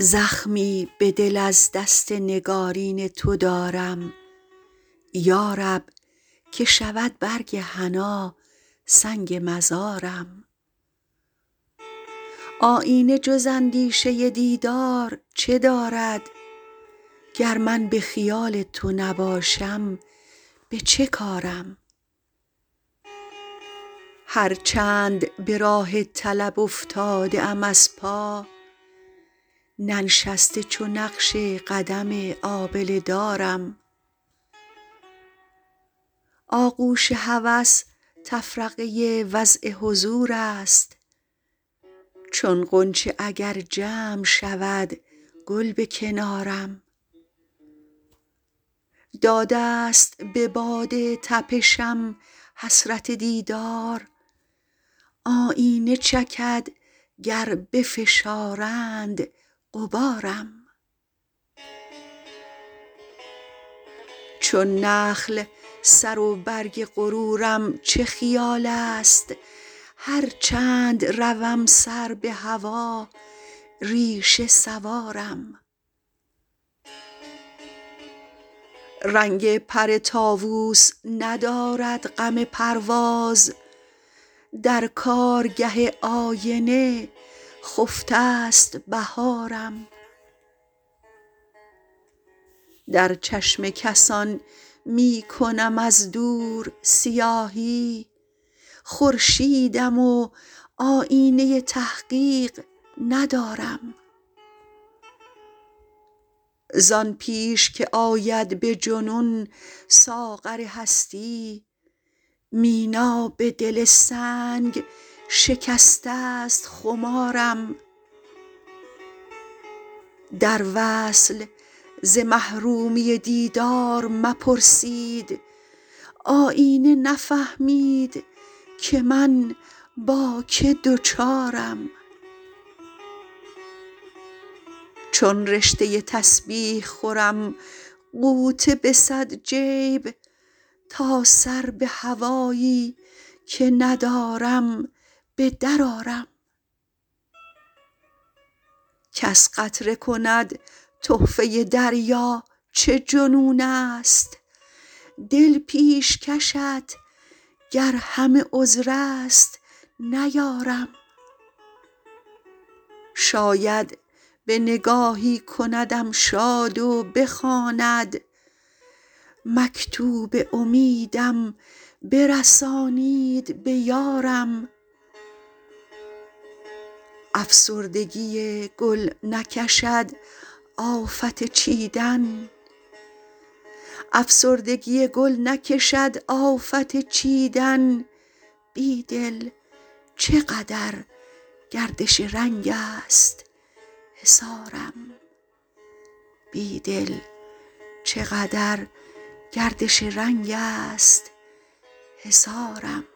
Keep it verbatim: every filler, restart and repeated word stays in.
زخمی به دل از دست نگارین تو دارم یارب که شود برگ حنا سنگ مزارم. آیینه جز اندیشه دیدار چه دارد؟ گر من به خیال تو نباشم به چه کارم؟ هر چند به راه طلب افتاده ام از پا، ننشسته چو نقش قدم آبله دارم. آغوش هوس تفرقه وضع حضور است، چون غنچه اگر جمع شود گل به کنارم. داده است به باد تپشم حسرت دیدار، آیینه چکد گر بفشارند غبارم. چون نخل سر و برگ غرورم چه خیال است، هر چند روم سر به هوا ریشه سوارم. رنگ پر طاووس ندارد غم پرواز، در کارگه آینه خفته است بهارم. در چشم کسان می کنم از دور سیاهی، خورشیدم و آیینه تحقیق ندارم. زان پیش که آید به جنون ساغر هستی، مینا به دل سنگ شکسته است خمارم. در وصل ز محرومی دیدار مپرسید، آیینه نفهمید که من با که دچارم. چون رشته تسبیح خورم غوطه به صد جیب، تا سر به هوایی که ندارم به در آرم. کس قطره کند تحفه دریا چه جنون است، دل پیشکشت گر همه عذر است نیارم. شاید به نگاهی کندم شاد و بخواند، مکتوب امیدم برسانید به یارم. افسردگی گل نکشد آفت چیدن، بیدل چقدر گردش رنگ است حصارم.